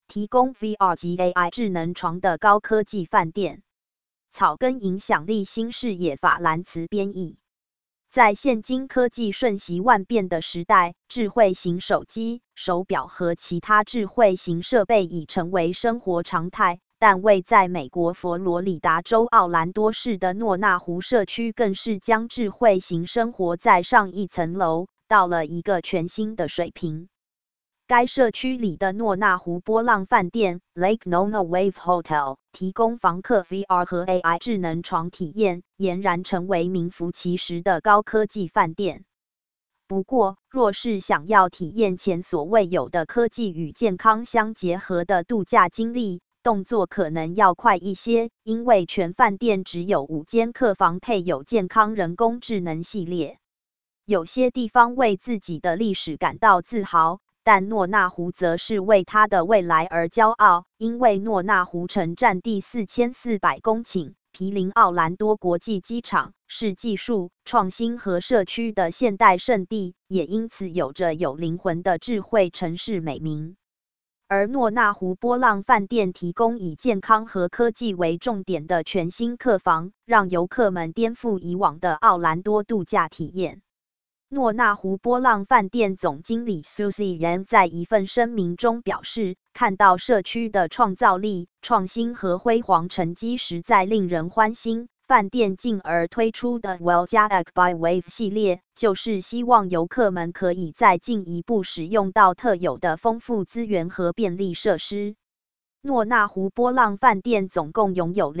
提供 VR 及 AI 智能床的高科技饭店。草根影响力新视野法兰茨编译。在现今科技瞬息万变的时代，智慧型手机、手表和其他智慧型设备已成为生活常态。但位在美国佛罗里达州奥兰多市的诺纳湖社区，更是将智慧型生活再上一层楼，到了一个全新的水平。该社区里的诺纳湖波浪饭店 （Lake Nona Wave Hotel） 提供房客 VR 和 AI 智能床体验，俨然成为名副其实的高科技饭店。不过，若是想要体验前所未有的科技与健康相结合的度假经历，动作可能要快一些，因为全饭店只有5间客房配有健康人工智能系列。有些地方为自己的历史感到自豪，但诺纳湖则是为它的未来而骄傲，因为诺纳湖城占地4400公顷，毗邻奥兰多国际机场，是技术、创新和社区的现代圣地，也因此有着有灵魂的智慧城市美名。而诺纳湖波浪饭店提供以健康和科技为重点的全新客房，让游客们颠覆以往的奥兰多度假体验。诺纳湖波浪饭店总经理 Susie Yan 在一份声明中表示，看到社区的创造力、创新和辉煌成绩实在令人欢欣。饭店进而推出的 Welljack by Wave 系列，就是希望游客们可以再进一步使用到特有的丰富资源和便利设施。诺纳湖波浪饭店总共拥有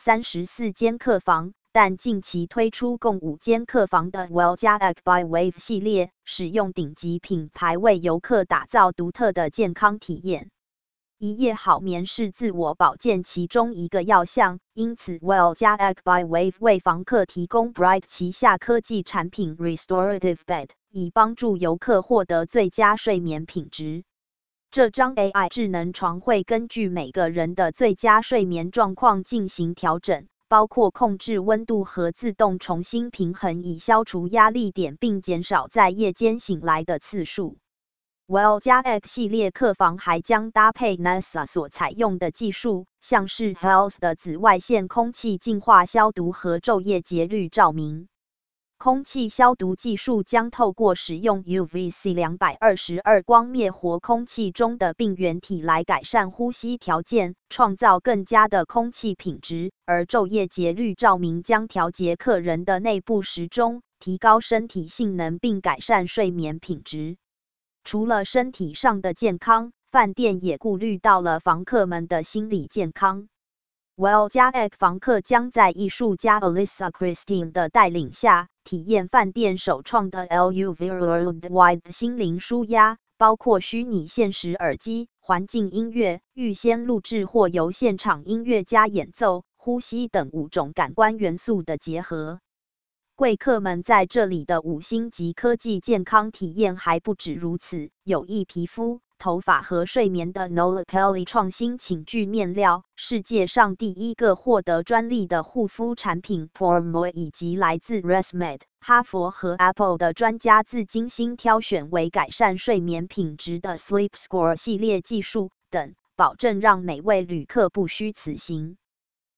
234间客房，但近期推出共5间客房的 Welljack by Wave 系列，使用顶级品牌为游客打造独特的健康体验。一夜好眠是自我保健其中一个要项，因此 Welljack by Wave 为房客提供 Bright 旗下科技产品 Restorative Bed， 以帮助游客获得最佳睡眠品质。这张 AI 智能床会根据每个人的最佳睡眠状况进行调整，包括控制温度和自动重新平衡，以消除压力点并减少在夜间醒来的次数。Welljack 系列客房还将搭配 NASA 所采用的技术，像是 Health 的紫外线空气净化消毒和昼夜节律照明。空气消毒技术将透过使用 UVC 222光灭活空气中的病原体来改善呼吸条件，创造更佳的空气品质，而昼夜节律照明将调节客人的内部时钟，提高身体性能并改善睡眠品质。除了身体上的健康，饭店也顾虑到了房客们的心理健康。Welljack 房客将在艺术家 Alyssa Christine 的带领下，体验饭店首创的 LUV Worldwide 心灵舒压，包括虚拟现实耳机、环境音乐、预先录制或由现场音乐家演奏、呼吸等5种感官元素的结合。贵客们在这里的5星级科技健康体验还不止如此，有益皮肤、头发和睡眠的 Nolapelli 创新寝具面料，世界上第一个获得专利的护肤产品 Pormoy， 以及来自 ResMed、哈佛和 Apple 的专家自精心挑选为改善睡眠品质的 Sleep Score 系列技术等，保证让每位旅客不虚此行。